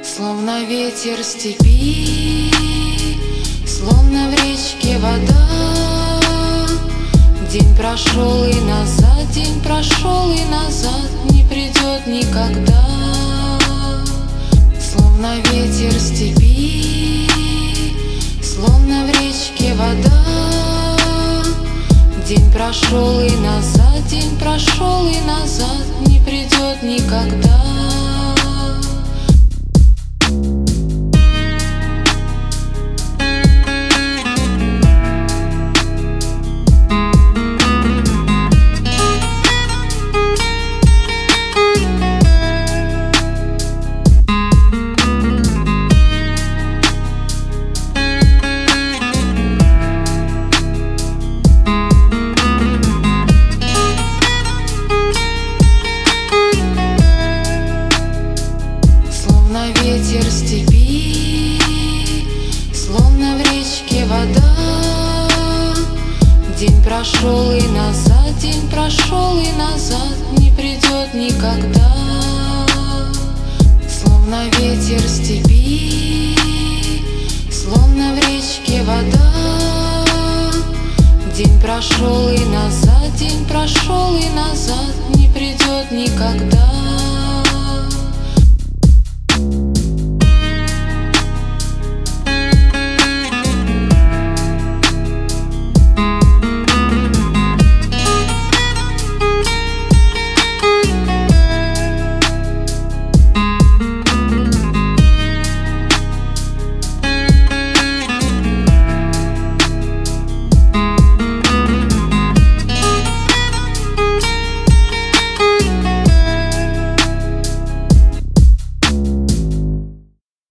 Словно ветер степи, словно в речке вода. День прошел и назад, день прошел и назад, не придет никогда. Словно ветер степи, словно в речке вода. День прошел и назад, день прошел и назад, не придет никогда. Ветер степи, словно в речке вода. День прошел и назад, день прошел и назад, не придет никогда. Словно ветер степи, словно в речке вода. День прошел и назад, день прошел и назад, не придет никогда.